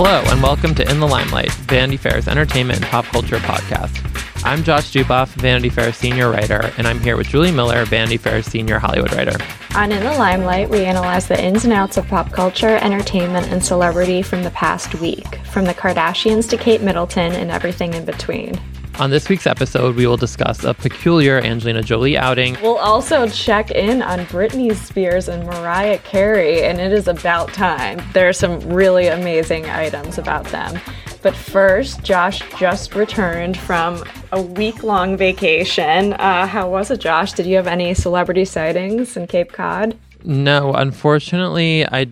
Hello, and welcome to In the Limelight, Vanity Fair's entertainment and pop culture podcast. I'm Josh Duboff, Vanity Fair senior writer, and I'm here with Julie Miller, Vanity Fair senior Hollywood writer. On In the Limelight, we analyze the ins and outs of pop culture, entertainment, and celebrity from the past week, from the Kardashians to Kate Middleton and everything in between. On this week's episode, we will discuss a peculiar Angelina Jolie outing. We'll also check in on Britney Spears and Mariah Carey, and it is about time. There are some really amazing items about them. But first, Josh just returned from a week-long vacation. How was it, Josh? Did you have any celebrity sightings in Cape Cod? No, unfortunately, I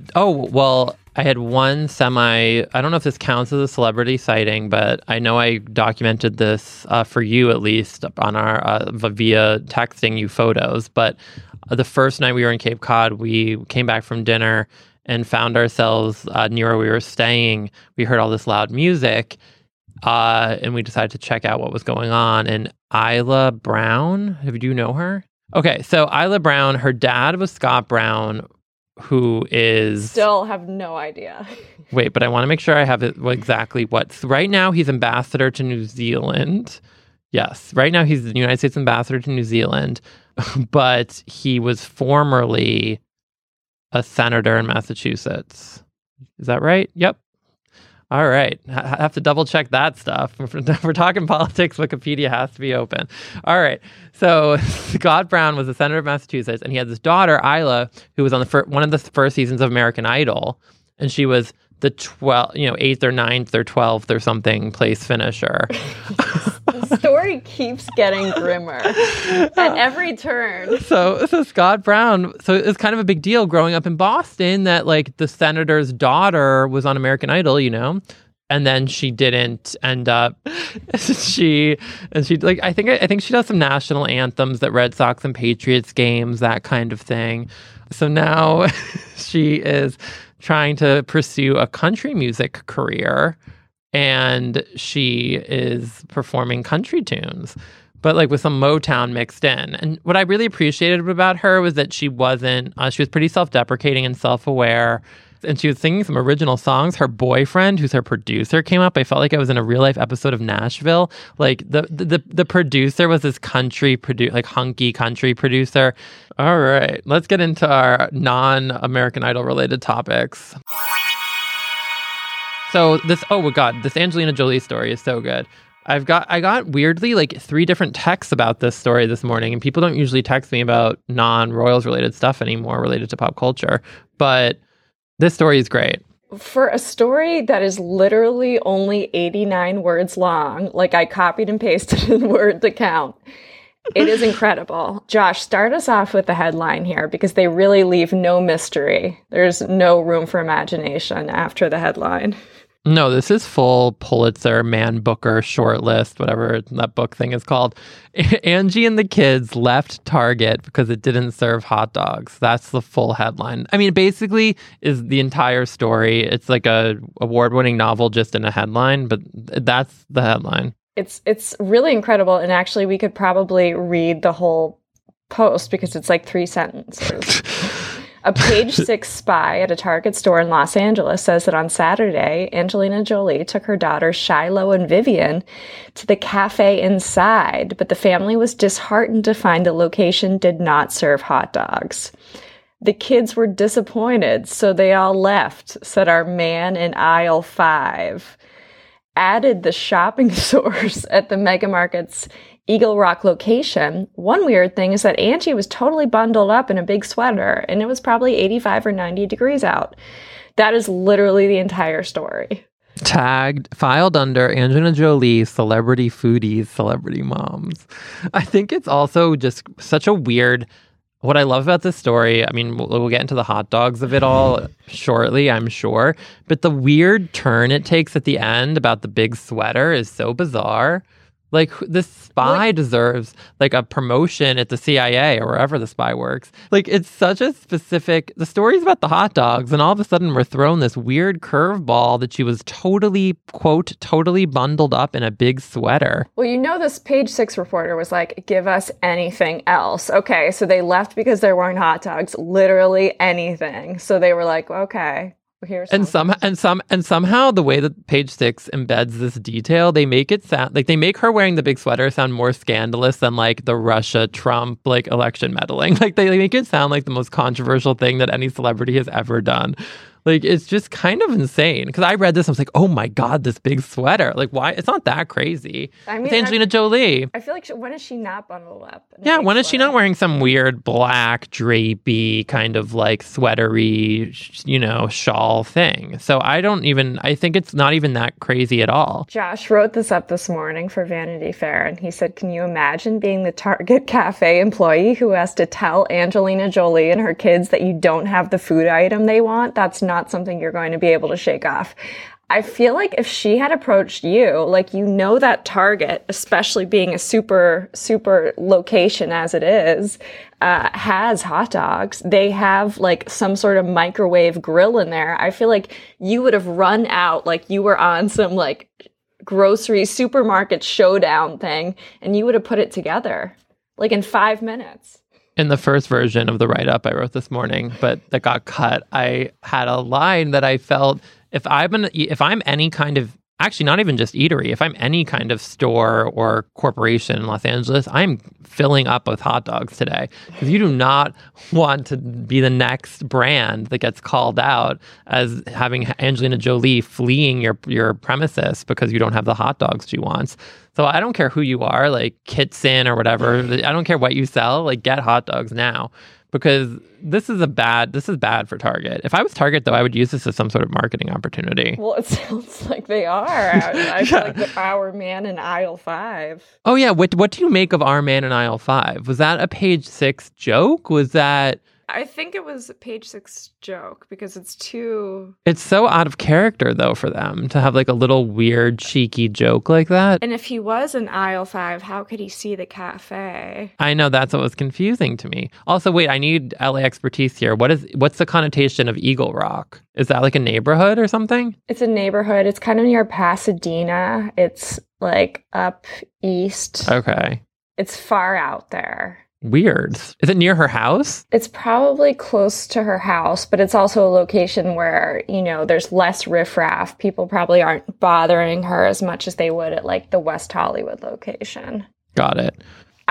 had one I don't know if this counts as a celebrity sighting, but I know I documented this for you at least on our via texting you photos. But the first night we were in Cape Cod, we came back from dinner and found ourselves near where we were staying. We heard all this loud music and we decided to check out what was going on. And Isla Brown, do you know her? Okay, so Isla Brown, her dad was Scott Brown, who is... Still have no idea. Wait, but I want to make sure I have it exactly what's... Right now, he's ambassador to New Zealand. Yes, right now he's the United States ambassador to New Zealand, but he was formerly a senator in Massachusetts. Is that right? Yep. All right. I have to double check that stuff. If we're talking politics, Wikipedia has to be open. All right. So Scott Brown was a senator of Massachusetts, and he had this daughter, Isla, who was on one of the first seasons of American Idol, and she was the 8th or 9th or 12th or something place finisher. The story keeps getting grimmer at every turn. So Scott Brown, so it's kind of a big deal growing up in Boston that like the senator's daughter was on American Idol, and then she didn't end up. she like I think she does some national anthems at Red Sox and Patriots games, that kind of thing. So now she is trying to pursue a country music career, and she is performing country tunes, but like with some Motown mixed in. And what I really appreciated about her was that she was pretty self-deprecating and self-aware, and she was singing some original songs. Her boyfriend, who's her producer, came up. I felt like I was in a real-life episode of Nashville. Like the producer was this hunky country producer. All right, let's get into our non-American Idol related topics. So this Angelina Jolie story is so good. I got weirdly like 3 different texts about this story this morning, and people don't usually text me about non-royals related stuff anymore related to pop culture, but this story is great. For a story that is literally only 89 words long, like I copied and pasted the word to count, it is incredible. Josh, start us off with the headline here, because they really leave no mystery. There's no room for imagination after the headline. No, this is full Pulitzer, Man Booker shortlist, whatever that book thing is called. Angie and the kids left Target because it didn't serve hot dogs. That's the full headline. I mean, basically is the entire story. It's like a award-winning novel just in a headline, but that's the headline. It's really incredible, and actually we could probably read the whole post because it's like 3 sentences. A Page 6 spy at a Target store in Los Angeles says that on Saturday, Angelina Jolie took her daughters Shiloh and Vivian to the cafe inside, but the family was disheartened to find the location did not serve hot dogs. The kids were disappointed, so they all left, said our man in aisle 5. Added the shopping source at the Mega Market's Eagle Rock location. One weird thing is that Angie was totally bundled up in a big sweater, and it was probably 85 or 90 degrees out. That is literally the entire story. Filed under Angelina Jolie, celebrity foodies, celebrity moms. I think it's also just such a weird... What I love about this story, I mean, we'll get into the hot dogs of it all shortly, I'm sure, but the weird turn it takes at the end about the big sweater is so bizarre. Like, this spy deserves, like, a promotion at the CIA or wherever the spy works. Like, it's such a specific... The story's about the hot dogs, and all of a sudden we're thrown this weird curveball that she was totally, quote, totally bundled up in a big sweater. Well, this Page 6 reporter was like, give us anything else. Okay, so they left because there weren't hot dogs. Literally anything. So they were like, okay, Here's And something. somehow the way that Page Six embeds this detail, they make it sound like they make her wearing the big sweater sound more scandalous than like the Russia Trump like election meddling. Like they make it sound like the most controversial thing that any celebrity has ever done. Like it's just kind of insane. Because I read this, I was like, oh my god, this big sweater. Like why? It's not that crazy. It's Angelina Jolie. I feel like when is she not bundled up? Yeah, when is she not wearing some weird black drapey kind of like sweatery, shawl thing? So I think it's not even that crazy at all. Josh wrote this up this morning for Vanity Fair, and he said, can you imagine being the Target cafe employee who has to tell Angelina Jolie and her kids that you don't have the food item they want? That's not something you're going to be able to shake off. I feel like if she had approached you, like, that Target, especially being a super, super location as it is, has hot dogs. They have like some sort of microwave grill in there. I feel like you would have run out like you were on some like grocery supermarket showdown thing, and you would have put it together like in 5 minutes. In the first version of the write-up I wrote this morning, but that got cut, I had a line that I felt if I'm any kind of, actually not even just eatery, if I'm any kind of store or corporation in Los Angeles, I'm filling up with hot dogs today. Because you do not want to be the next brand that gets called out as having Angelina Jolie fleeing your premises because you don't have the hot dogs she wants. So I don't care who you are, like Kitson or whatever. I don't care what you sell, like get hot dogs now. Because this is bad for Target. If I was Target, though, I would use this as some sort of marketing opportunity. Well, it sounds like they are. I feel like our man in aisle 5. Oh, yeah. What do you make of our man in aisle 5? Was that a Page Six joke? Was that... I think it was a Page Six joke because it's so out of character, though, for them to have like a little weird, cheeky joke like that. And if he was in aisle 5, how could he see the cafe? I know, that's what was confusing to me. Also, wait, I need LA expertise here. What's the connotation of Eagle Rock? Is that like a neighborhood or something? It's a neighborhood. It's kind of near Pasadena. It's like up east. Okay. It's far out there. Weird. Is it near her house? It's probably close to her house, but it's also a location where, there's less riffraff. People probably aren't bothering her as much as they would at like the West Hollywood location. Got it.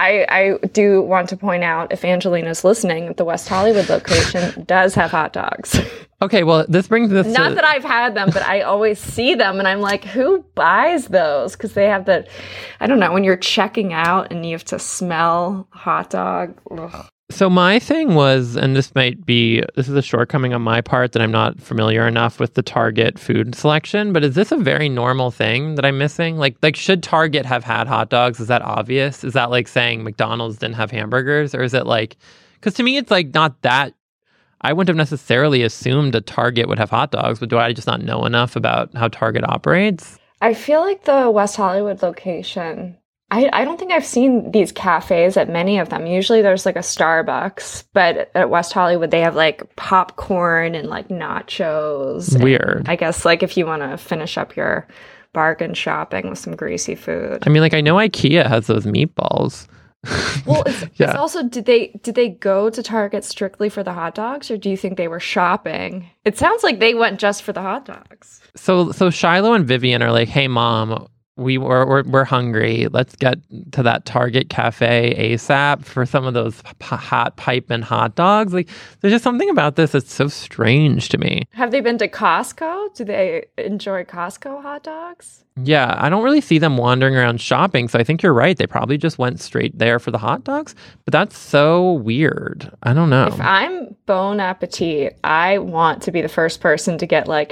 I do want to point out, if Angelina's listening, the West Hollywood location does have hot dogs. Okay, well, this brings this Not that I've had them, but I always see them, and I'm like, who buys those? Because they have I don't know, when you're checking out and you have to smell hot dog. Ugh. So my thing was, and this is a shortcoming on my part that I'm not familiar enough with the Target food selection, but is this a very normal thing that I'm missing? Like should Target have had hot dogs? Is that obvious? Is that like saying McDonald's didn't have hamburgers? Or is it like, because to me it's like not that, I wouldn't have necessarily assumed a Target would have hot dogs, but do I just not know enough about how Target operates? I feel like the West Hollywood location, I don't think I've seen these cafes at many of them. Usually there's like a Starbucks, but at West Hollywood they have like popcorn and like nachos. Weird. I guess like if you want to finish up your bargain shopping with some greasy food. I mean, like I know IKEA has those meatballs. Well, it's also, did they go to Target strictly for the hot dogs, or do you think they were shopping? It sounds like they went just for the hot dogs. So Shiloh and Vivian are like, hey mom, we're hungry. Let's get to that Target cafe ASAP for some of those hot piping hot dogs. Like, there's just something about this that's so strange to me. Have they been to Costco? Do they enjoy Costco hot dogs? Yeah, I don't really see them wandering around shopping. So I think you're right. They probably just went straight there for the hot dogs. But that's so weird. I don't know. If I'm Bon Appetit, I want to be the first person to get like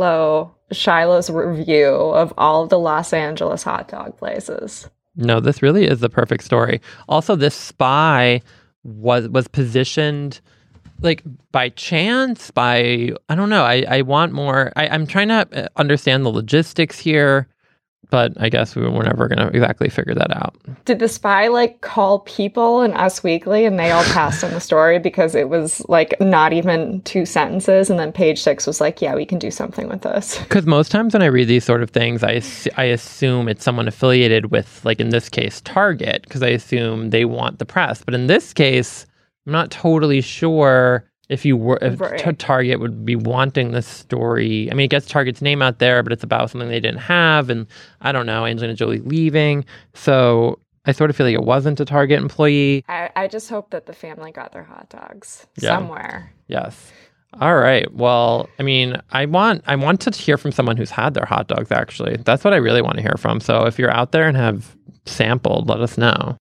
Shiloh's review of all of the Los Angeles hot dog places. No, this really is the perfect story. Also, this spy was positioned like by chance, I don't know. I want more. I'm trying to understand the logistics here, but I guess we're never going to exactly figure that out. Did the spy like call People and Us Weekly and they all passed on the story because it was like not even 2 sentences, and then Page Six was like, yeah, we can do something with this? Because most times when I read these sort of things, I assume it's someone affiliated with, like in this case, Target, because I assume they want the press. But in this case, I'm not totally sure if you were, if Right. Target would be wanting this story. I mean, it gets Target's name out there, but it's about something they didn't have. And I don't know, Angelina Jolie leaving. So I sort of feel like it wasn't a Target employee. I just hope that the family got their hot dogs Yeah. somewhere. Yes. All right. Well, I mean, I want to hear from someone who's had their hot dogs, actually. That's what I really want to hear from. So if you're out there and have sampled, let us know.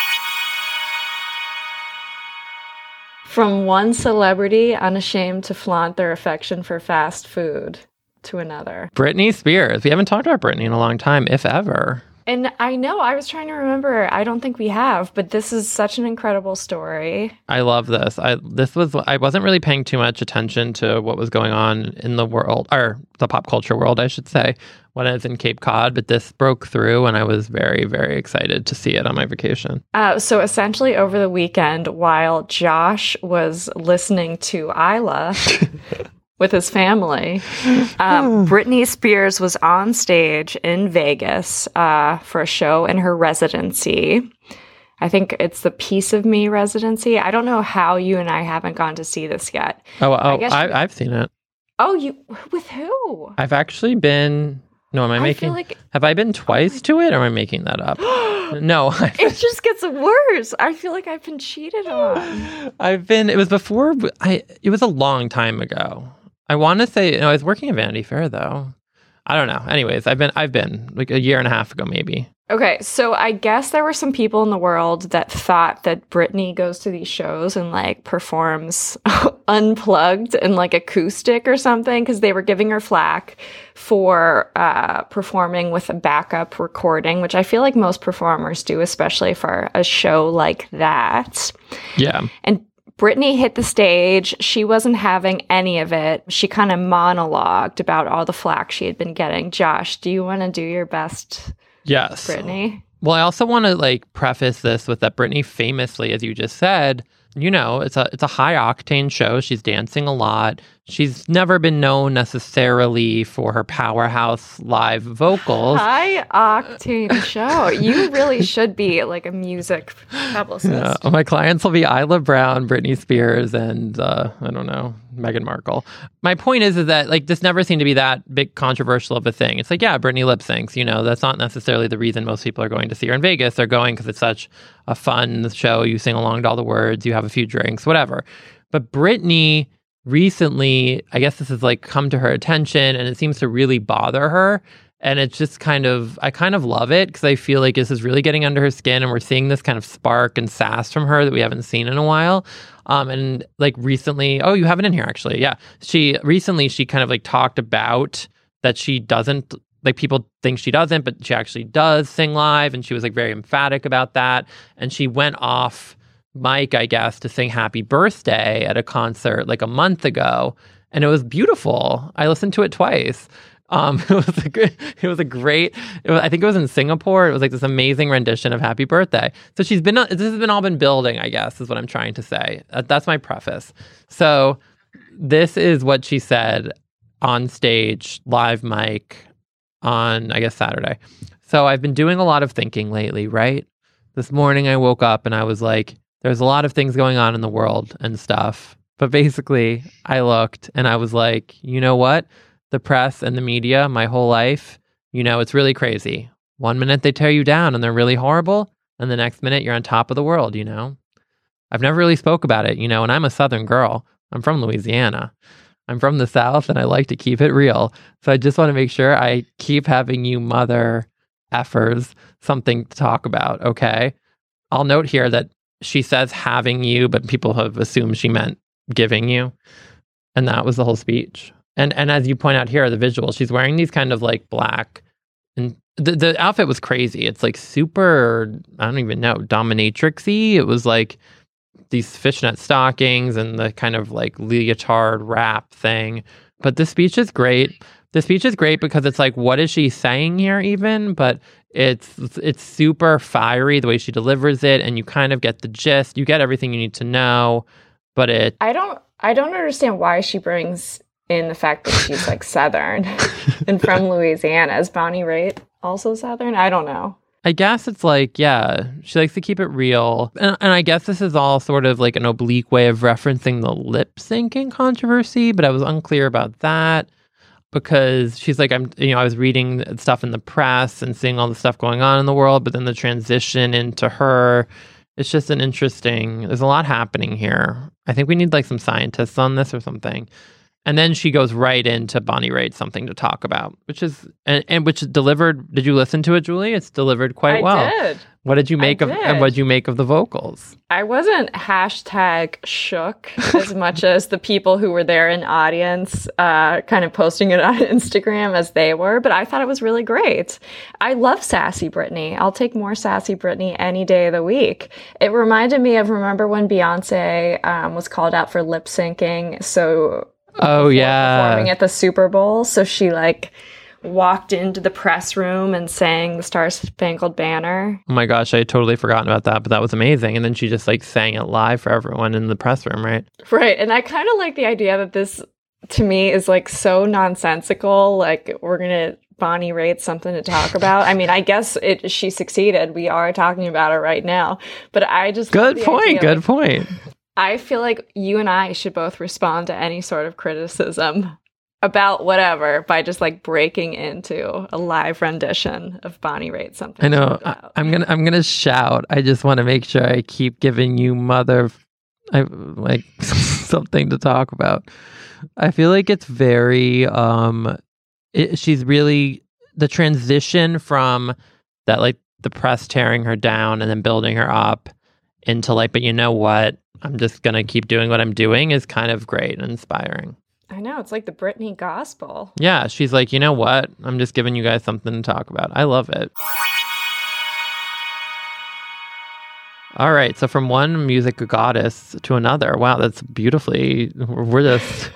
From one celebrity unashamed to flaunt their affection for fast food to another. Britney Spears. We haven't talked about Britney in a long time, if ever. And I know, I was trying to remember. I don't think we have, but this is such an incredible story. I love this. I wasn't really paying too much attention to what was going on in the world, or the pop culture world, I should say, when I was in Cape Cod, but this broke through and I was very, very excited to see it on my vacation. So essentially over the weekend, while Josh was listening to Isla with his family, Britney Spears was on stage in Vegas for a show in her residency. I think it's the Piece of Me residency. I don't know how you and I haven't gone to see this yet. I've seen it. Oh, you with who? I've actually been. No, am I making? Feel like, have I been twice to it, or am I making that up? No, it just gets worse. I feel like I've been cheated on. I've been. It was before. It was a long time ago. I want to say. I was working at Vanity Fair though. I don't know. Anyways, I've been like a year and a half ago, maybe. Okay, so I guess there were some people in the world that thought that Britney goes to these shows and like performs unplugged and like acoustic or something because they were giving her flack for performing with a backup recording, which I feel like most performers do, especially for a show like that. Yeah. And Britney hit the stage. She wasn't having any of it. She kind of monologued about all the flack she had been getting. Josh, do you want to do your best? Yes. Britney? Well, I also want to like preface this with that Britney famously, as you just said, it's a high octane show. She's dancing a lot. She's never been known necessarily for her powerhouse live vocals. High octane show. You really should be like a music publicist. Yeah, my clients will be Isla Brown, Britney Spears, and I don't know, Meghan Markle. My point is that like this never seemed to be that big controversial of a thing. It's like, yeah, Britney lip syncs. That's not necessarily the reason most people are going to see her in Vegas. They're going because it's such a fun show. You sing along to all the words. You have a few drinks, whatever. But Britney recently, I guess this has like come to her attention and it seems to really bother her. And it's just I kind of love it because I feel like this is really getting under her skin and we're seeing this kind of spark and sass from her that we haven't seen in a while. And like recently, you have it in here actually. Yeah. She kind of like talked about that she doesn't, like people think she doesn't, but she actually does sing live. And she was like very emphatic about that. And she went off mic, I guess, to sing Happy Birthday at a concert like a month ago. And it was beautiful. I listened to it twice. It was a great, I think it was in Singapore. It was like this amazing rendition of Happy Birthday. So this has been all been building, I guess, is what I'm trying to say. That's my preface. So this is what she said on stage, live mic on, I guess, Saturday. So I've been doing a lot of thinking lately, right? This morning I woke up and I was like, there's a lot of things going on in the world and stuff. But basically I looked and I was like, you know what? The press and the media, my whole life, it's really crazy. One minute they tear you down and they're really horrible. And the next minute you're on top of the world, I've never really spoke about it, and I'm a Southern girl. I'm from Louisiana. I'm from the South and I like to keep it real. So I just want to make sure I keep having you mother effers something to talk about, okay? I'll note here that she says having you, but people have assumed she meant giving you. And that was the whole speech. And as you point out here, the visual, she's wearing these kind of like black, and the outfit was crazy. It's like super, I don't even know, dominatrix-y. It was like these fishnet stockings and the kind of like leotard wrap thing. But the speech is great. The speech is great because it's like, what is she saying here even? But it's super fiery the way she delivers it, and you kind of get the gist. You get everything you need to know. But I don't understand why she brings in the fact that she's like Southern and from Louisiana. Is Bonnie Raitt also Southern? I don't know. I guess it's like, yeah, she likes to keep it real. And I guess this is all sort of like an oblique way of referencing the lip syncing controversy, but I was unclear about that because she's like, I was reading stuff in the press and seeing all the stuff going on in the world, but then the transition into her, it's just there's a lot happening here. I think we need like some scientists on this or something. And then she goes right into Bonnie Raitt, something to talk about, which is which is delivered. Did you listen to it, Julie? It's delivered quite well. I did. What did you make and what did you make of the vocals? I wasn't #shook as much as the people who were there in audience, kind of posting it on Instagram as they were, but I thought it was really great. I love sassy Britney. I'll take more sassy Britney any day of the week. It reminded me of, remember when Beyonce was called out for lip syncing? So performing at the Super Bowl. So she like walked into the press room and sang the Star Spangled Banner. Oh my gosh, I had totally forgotten about that, but that was amazing. And then she just like sang it live for everyone in the press room, right? Right. And I kind of like the idea that this, to me, is like so nonsensical. Like, we're going to Bonnie Raitt something to talk about. I mean, I guess she succeeded. We are talking about it right now. But I just... Good point. I feel like you and I should both respond to any sort of criticism about whatever by just like breaking into a live rendition of Bonnie Raitt something. I know. I'm gonna shout. I just want to make sure I keep giving you something to talk about. I feel like it's very she's really the transition from that, like the press tearing her down and then building her up into like, but you know what? I'm just going to keep doing what I'm doing is kind of great and inspiring. I know. It's like the Britney gospel. Yeah. She's like, you know what? I'm just giving you guys something to talk about. I love it. All right. So from one music goddess to another. Wow. That's beautifully. We're just,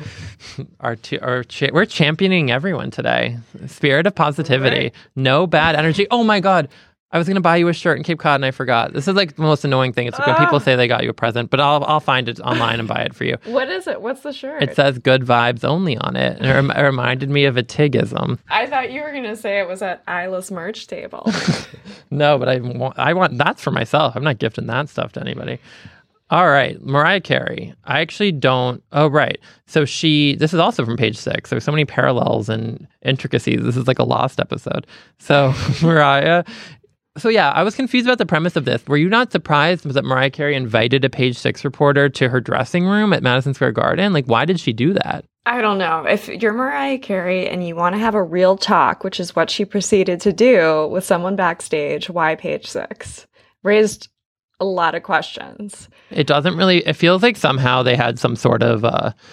we're championing everyone today. Spirit of positivity. Right. No bad energy. Oh my God. I was going to buy you a shirt in Cape Cod and I forgot. This is like the most annoying thing. It's like when people say they got you a present, but I'll find it online and buy it for you. What is it? What's the shirt? It says good vibes only on it. And it reminded me of a Tigism. I thought you were going to say it was at Isla's merch table. No, but I want that's for myself. I'm not gifting that stuff to anybody. All right, Mariah Carey. I actually don't. Oh, right. So this is also from page 6. There's so many parallels and intricacies. This is like a Lost episode. So Mariah. So yeah, I was confused about the premise of this. Were you not surprised that Mariah Carey invited a Page 6 reporter to her dressing room at Madison Square Garden? Like, why did she do that? I don't know. If you're Mariah Carey and you want to have a real talk, which is what she proceeded to do with someone backstage, why Page 6? Raised a lot of questions. It feels like somehow they had some sort of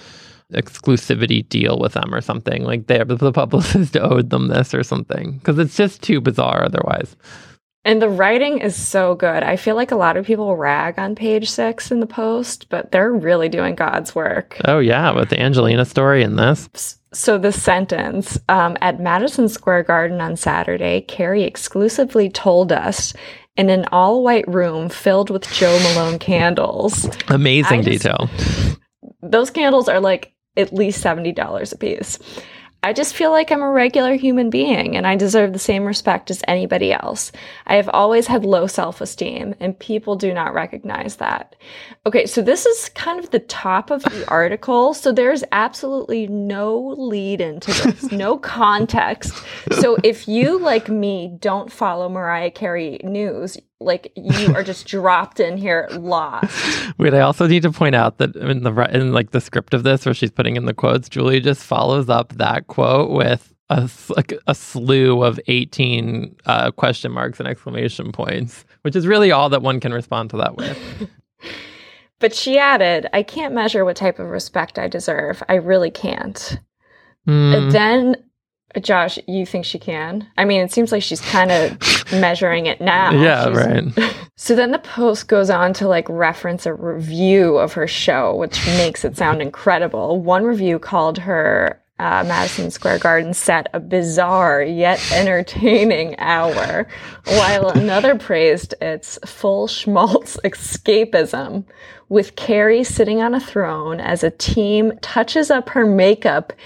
exclusivity deal with them or something. Like the publicist owed them this or something. Because it's just too bizarre otherwise. And the writing is so good. I feel like a lot of people rag on Page 6 in the Post, but they're really doing God's work. Oh, yeah, with the Angelina story in this. So the sentence, at Madison Square Garden on Saturday, Carey exclusively told us in an all-white room filled with Jo Malone candles. Amazing detail. Those candles are like at least $70 a piece. I just feel like I'm a regular human being and I deserve the same respect as anybody else. I have always had low self-esteem and people do not recognize that. Okay, so this is kind of the top of the article. So there's absolutely no lead into this, no context. So if you, like me, don't follow Mariah Carey news, like you are just dropped in here lost. Wait, I also need to point out that in the script of this where she's putting in the quotes, Julie just follows up that quote with a slew of 18 question marks and exclamation points, which is really all that one can respond to that with. But she added, I can't measure what type of respect I deserve. I really can't. And then, Josh, you think she can? I mean, it seems like she's kind of measuring it now. Yeah, right. So then the Post goes on to like reference a review of her show, which makes it sound incredible. One review called her Madison Square Garden set a bizarre yet entertaining hour, while another praised its full schmaltz escapism, with Carey sitting on a throne as a team touches up her makeup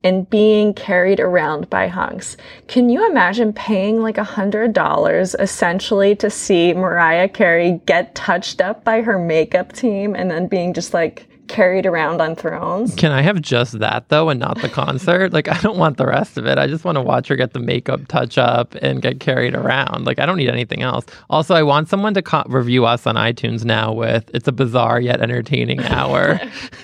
and being carried around by hunks. Can you imagine paying like $100 essentially to see Mariah Carey get touched up by her makeup team and then being just like carried around on thrones? Can I have just that though and not the concert? Like, I don't want the rest of it. I just want to watch her get the makeup touch up and get carried around. Like, I don't need anything else. Also, I want someone to review us on iTunes now with "It's a bizarre yet entertaining hour."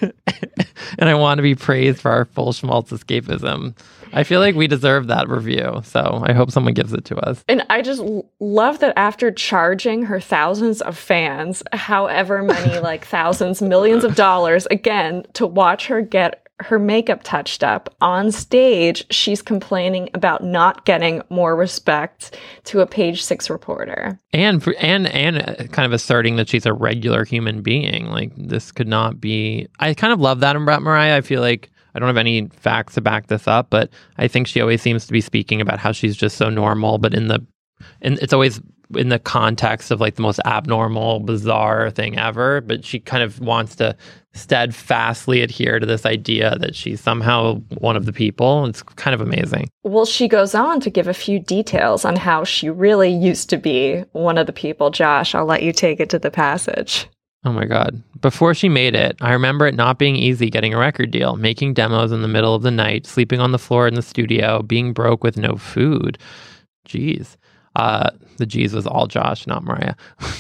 And I want to be praised for our full schmaltz escapism. I feel like we deserve that review, so I hope someone gives it to us. And I just love that after charging her thousands of fans, however many, like thousands, millions of dollars, again, to watch her get her makeup touched up on stage, she's complaining about not getting more respect to a Page Six reporter. And kind of asserting that she's a regular human being. Like, this could not be... I kind of love that about Mariah. I feel like I don't have any facts to back this up, but I think she always seems to be speaking about how she's just so normal, but it's always in the context of like the most abnormal, bizarre thing ever. But she kind of wants to steadfastly adhere to this idea that she's somehow one of the people. It's kind of amazing. Well, she goes on to give a few details on how she really used to be one of the people. Josh, I'll let you take it to the passage. Oh my God. Before she made it, I remember it not being easy getting a record deal, making demos in the middle of the night, sleeping on the floor in the studio, being broke with no food. Jeez. The G's was all Josh, not Mariah.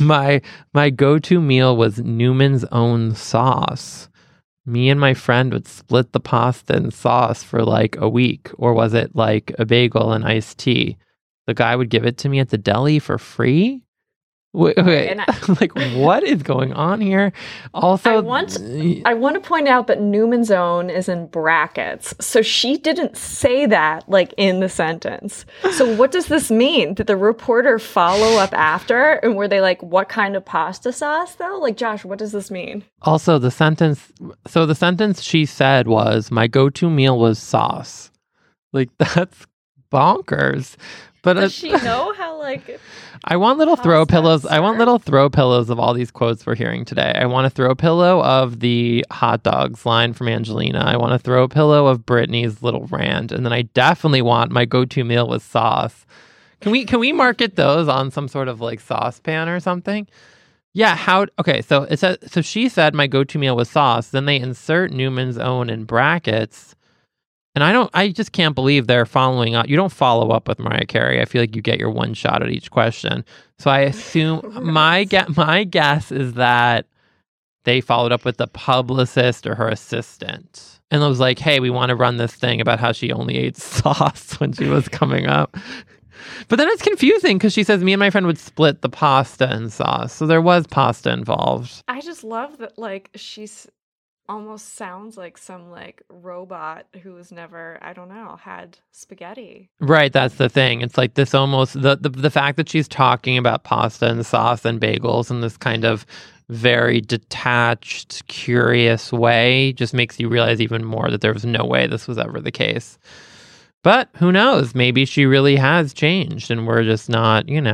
My go-to meal was Newman's Own sauce. Me and my friend would split the pasta and sauce for like a week, or was it like a bagel and iced tea? The guy would give it to me at the deli for free? Wait. Like, what is going on here? Also, I want to point out that Newman's Own is in brackets. So she didn't say that, like, in the sentence. So what does this mean? Did the reporter follow up after? And were they like, what kind of pasta sauce, though? Like, Josh, what does this mean? Also, the sentence she said was, my go-to meal was sauce. Like, that's bonkers. But does she know how, like... I want little throw pillows. I want little throw pillows of all these quotes we're hearing today. I want a throw pillow of the hot dogs line from Angelina. I want a throw pillow of Britney's little rant. And then I definitely want my go-to meal with sauce. Can we market those on some sort of like saucepan or something? Yeah, so it says, so she said my go-to meal was sauce. Then they insert Newman's Own in brackets. And I just can't believe they're following up. You don't follow up with Mariah Carey. I feel like you get your one shot at each question. So I assume my guess is that they followed up with the publicist or her assistant. And it was like, hey, we want to run this thing about how she only ate sauce when she was coming up. But then it's confusing because she says me and my friend would split the pasta and sauce. So there was pasta involved. I just love that, like, she's... almost sounds like some like robot who has never, I don't know, had spaghetti. Right, that's the thing. It's like this almost the fact that she's talking about pasta and sauce and bagels in this kind of very detached, curious way just makes you realize even more that there was no way this was ever the case. But who knows? Maybe she really has changed and we're just not, we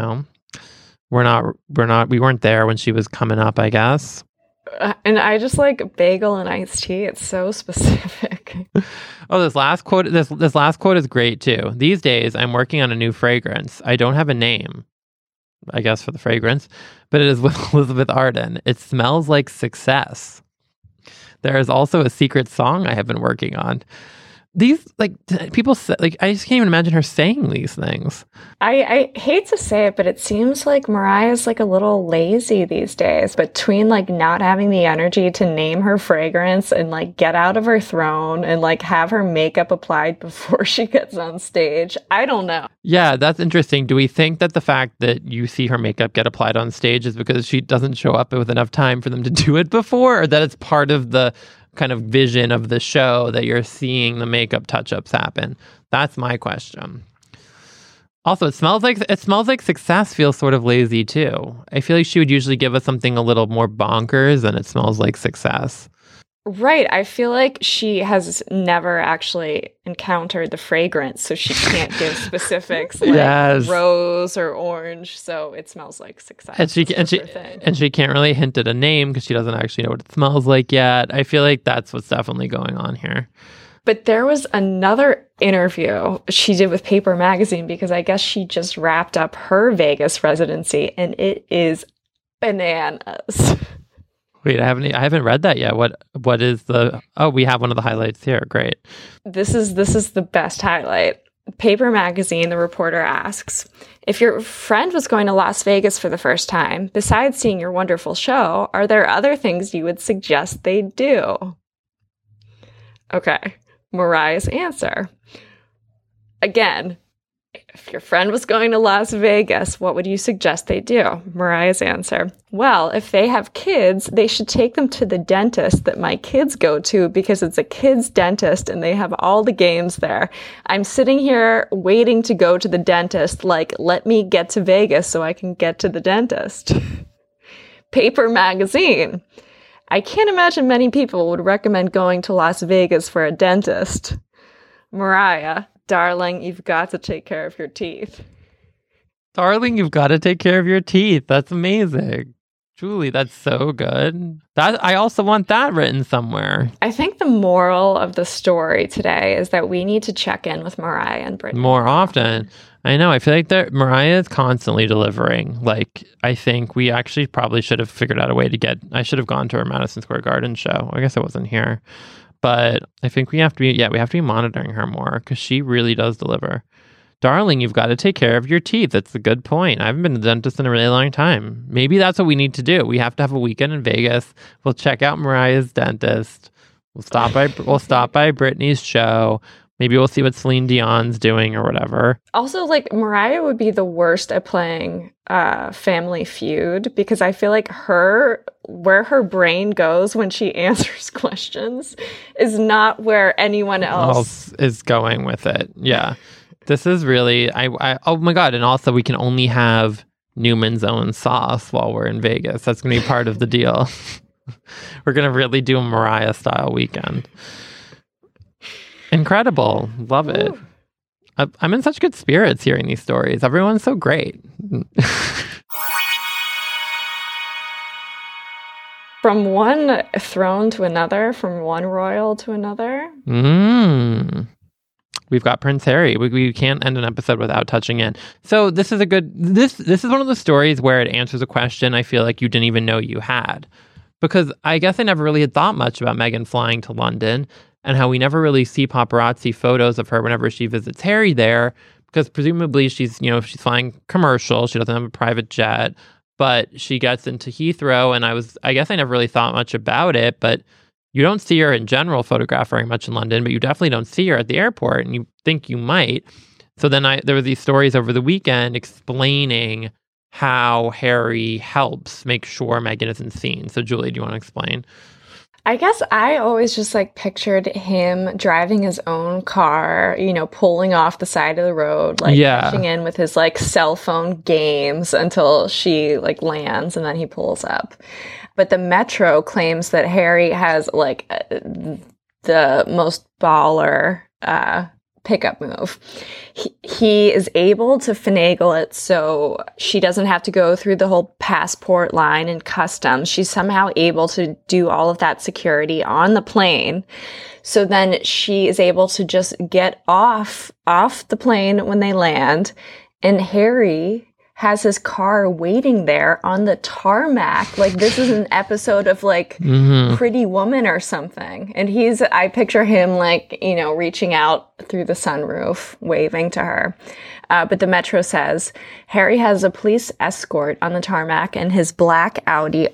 weren't there when she was coming up, I guess. And I just like bagel and iced tea. It's so specific. Oh, this last quote is great too. These days, I'm working on a new fragrance. I don't have a name, I guess, for the fragrance, but it is with Elizabeth Arden. It smells like success. There is also a secret song I have been working on. These, like, people say, like, I just can't even imagine her saying these things. I hate to say it, but it seems like Mariah's like a little lazy these days. Between like not having the energy to name her fragrance and like get out of her throne and like have her makeup applied before she gets on stage. I don't know. Yeah, that's interesting. Do we think that the fact that you see her makeup get applied on stage is because she doesn't show up with enough time for them to do it before, or that it's part of the kind of vision of the show that you're seeing the makeup touch-ups happen? That's my question. Also, it smells like success feels sort of lazy too. I feel like she would usually give us something a little more bonkers, and it smells like success. Right. I feel like she has never actually encountered the fragrance, so she can't give specifics like yes. rose or orange. So it smells like success. And she can't really hint at a name because she doesn't actually know what it smells like yet. I feel like that's what's definitely going on here. But there was another interview she did with Paper Magazine because I guess she just wrapped up her Vegas residency and it is bananas. Wait, I haven't read that yet. What is the? Oh, we have one of the highlights here. Great. This is the best highlight. Paper Magazine, the reporter asks, if your friend was going to Las Vegas for the first time, besides seeing your wonderful show, are there other things you would suggest they do? Okay, Mariah's answer. Again, if your friend was going to Las Vegas, what would you suggest they do? Mariah's answer. Well, if they have kids, they should take them to the dentist that my kids go to because it's a kid's dentist and they have all the games there. I'm sitting here waiting to go to the dentist, like, let me get to Vegas so I can get to the dentist. Paper Magazine. I can't imagine many people would recommend going to Las Vegas for a dentist. Mariah. Darling, you've got to take care of your teeth. Darling, you've got to take care of your teeth. That's amazing. Julie, that's so good. I also want that written somewhere. I think the moral of the story today is that we need to check in with Mariah and Brittany more often. I know. I feel like that Mariah is constantly delivering. Like, I think we actually probably should have figured out a way to I should have gone to her Madison Square Garden show. I guess I wasn't here. But I think we have to be monitoring her more because she really does deliver. Darling, you've got to take care of your teeth. That's a good point. I haven't been to the dentist in a really long time. Maybe that's what we need to do. We have to have a weekend in Vegas. We'll check out Mariah's dentist. We'll stop by Britney's show. Maybe we'll see what Celine Dion's doing or whatever. Also, like, Mariah would be the worst at playing Family Feud because I feel like where her brain goes when she answers questions is not where anyone else is going with it. Yeah. This is really, oh my God. And also we can only have Newman's Own sauce while we're in Vegas. That's going to be part of the deal. We're going to really do a Mariah style weekend. Incredible. Love it. I'm in such good spirits hearing these stories. Everyone's so great. From one throne to another, from one royal to another. We've got Prince Harry. We can't end an episode without touching in. So this is this is one of the stories where it answers a question I feel like you didn't even know you had. Because I guess I never really had thought much about Meghan flying to London and how we never really see paparazzi photos of her whenever she visits Harry there, because presumably she's flying commercial. She doesn't have a private jet, but she gets into Heathrow, and I guess I never really thought much about it, but you don't see her in general photographed very much in London, but you definitely don't see her at the airport, and you think you might. So then there were these stories over the weekend explaining how Harry helps make sure Meghan isn't seen. So Julie, do you want to explain? I guess I always just pictured him driving his own car, pulling off the side of the road, catching in with his cell phone games until she lands and then he pulls up. But the Metro claims that Harry has the most baller pickup move. He is able to finagle it so she doesn't have to go through the whole passport line and customs. She's somehow able to do all of that security on the plane. So then she is able to just get off the plane when they land. And Harry has his car waiting there on the tarmac. This is an episode of Pretty Woman or something. And I picture him reaching out through the sunroof, waving to her. But the Metro says Harry has a police escort on the tarmac in his black Audi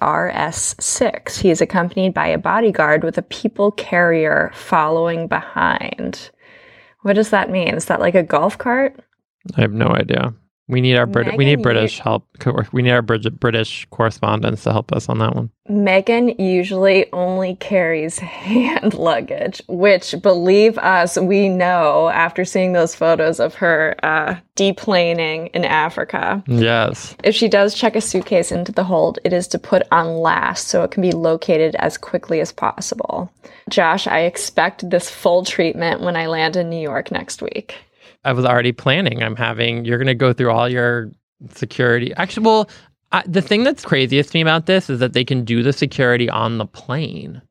RS6. He is accompanied by a bodyguard with a people carrier following behind. What does that mean? Is that a golf cart? I have no idea. We need our British help. We need our British correspondents to help us on that one. Meghan usually only carries hand luggage, which, believe us, we know after seeing those photos of her deplaning in Africa. Yes. If she does check a suitcase into the hold, it is to put on last so it can be located as quickly as possible. Josh, I expect this full treatment when I land in New York next week. I was already planning. You're going to go through all your security. Actually, the thing that's craziest to me about this is that they can do the security on the plane.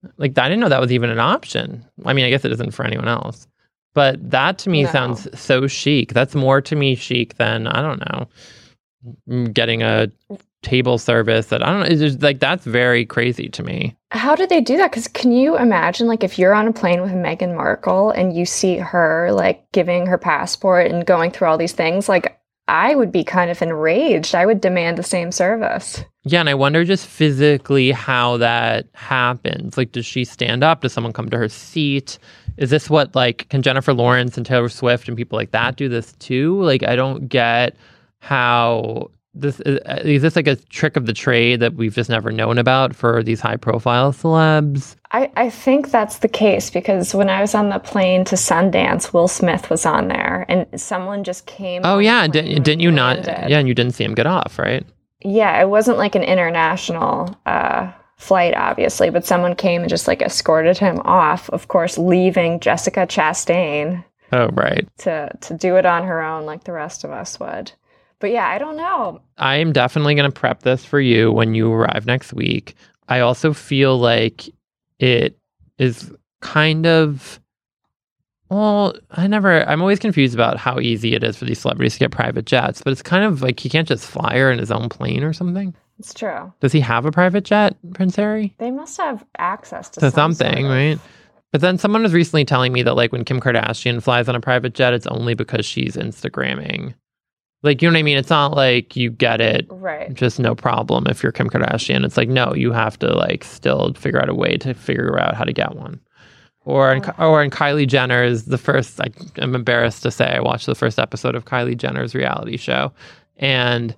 Like, I didn't know that was even an option. I mean, I guess it isn't for anyone else. But that to me sounds so chic. That's more to me chic than, I don't know, getting a table service that, I don't know, it's just like, that's very crazy to me. How do they do that? Because can you imagine, like, if you're on a plane with Meghan Markle and you see her, like, giving her passport and going through all these things, like, I would be kind of enraged. I would demand the same service. Yeah, and I wonder just physically how that happens. Like, does she stand up? Does someone come to her seat? Is this what, like, can Jennifer Lawrence and Taylor Swift and people like that do this too? Like, I don't get how this is this like a trick of the trade that we've just never known about for these high-profile celebs? I think that's the case, because when I was on the plane to Sundance, Will Smith was on there, and someone just came. Oh yeah, didn't you not? Yeah, and you didn't see him get off, right? Yeah, it wasn't like an international flight, obviously, but someone came and just like escorted him off. Of course, leaving Jessica Chastain. Oh right. To do it on her own, like the rest of us would. But yeah, I don't know. I am definitely going to prep this for you when you arrive next week. I also feel like it is kind of, well, I'm always confused about how easy it is for these celebrities to get private jets, but it's kind of like he can't just fly her in his own plane or something. It's true. Does he have a private jet, Prince Harry? They must have access to something, sort of. Right? But then someone was recently telling me that, like, when Kim Kardashian flies on a private jet, it's only because she's Instagramming. Like, you know what I mean? It's not like you get it just no problem if you're Kim Kardashian. It's like, no, you have to, like, still figure out a way to figure out how to get one. Or in Kylie Jenner's, I'm embarrassed to say, I watched the first episode of Kylie Jenner's reality show. And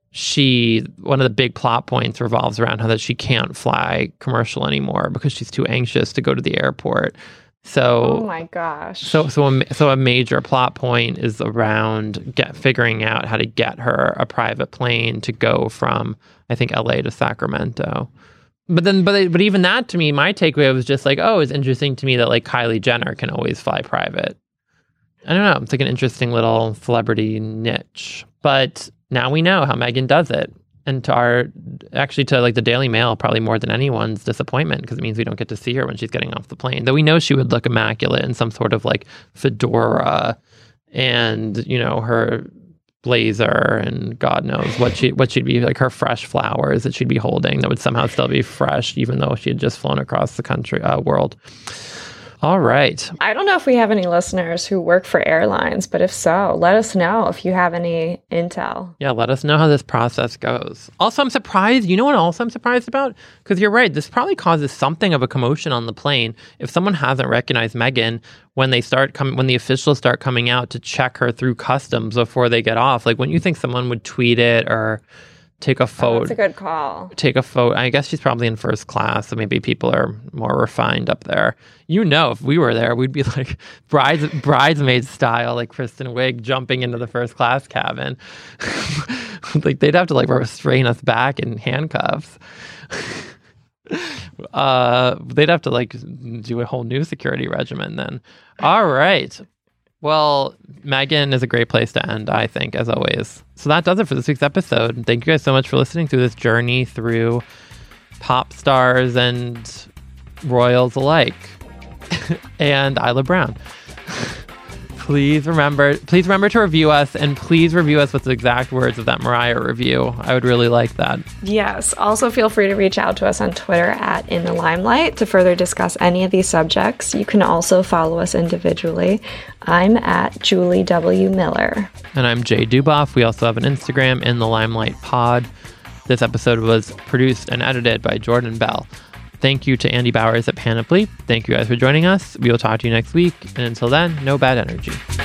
one of the big plot points revolves around how that she can't fly commercial anymore because she's too anxious to go to the airport. So, oh my gosh. So a major plot point is around figuring out how to get her a private plane to go from, I think, LA to Sacramento. But even that, to me, my takeaway was just like, oh, it's interesting to me that, like, Kylie Jenner can always fly private. I don't know. It's like an interesting little celebrity niche. But now we know how Meghan does it. And to like the Daily Mail, probably more than anyone's disappointment, because it means we don't get to see her when she's getting off the plane. Though we know she would look immaculate in some sort of like fedora and, you know, her blazer and God knows what she'd be like, her fresh flowers that she'd be holding that would somehow still be fresh, even though she had just flown across the country, world. All right. I don't know if we have any listeners who work for airlines, but if so, let us know if you have any intel. Yeah, let us know how this process goes. Also, I'm surprised. You know what else I'm surprised about? Because you're right. This probably causes something of a commotion on the plane. If someone hasn't recognized Meghan when the officials start coming out to check her through customs before they get off, like, wouldn't you think someone would tweet it or take a photo? That's a good call. Take a photo. I guess she's probably in first class, so maybe people are more refined up there. You know, if we were there, we'd be like bridesmaid style, like Kristen Wiig jumping into the first class cabin. Like, they'd have to like restrain us back in handcuffs. They'd have to like do a whole new security regimen then. All right. Well, Meghan is a great place to end, I think, as always. So that does it for this week's episode. Thank you guys so much for listening through this journey through pop stars and royals alike. And Isla Brown. Please remember to review us, and please review us with the exact words of that Mariah review. I would really like that. Yes. Also, feel free to reach out to us on Twitter at In the Limelight to further discuss any of these subjects. You can also follow us individually. I'm at Julie W. Miller. And I'm Jay Duboff. We also have an Instagram, In the Limelight Pod. This episode was produced and edited by Jordan Bell. Thank you to Andy Bowers at Panoply. Thank you guys for joining us. We will talk to you next week. And until then, no bad energy.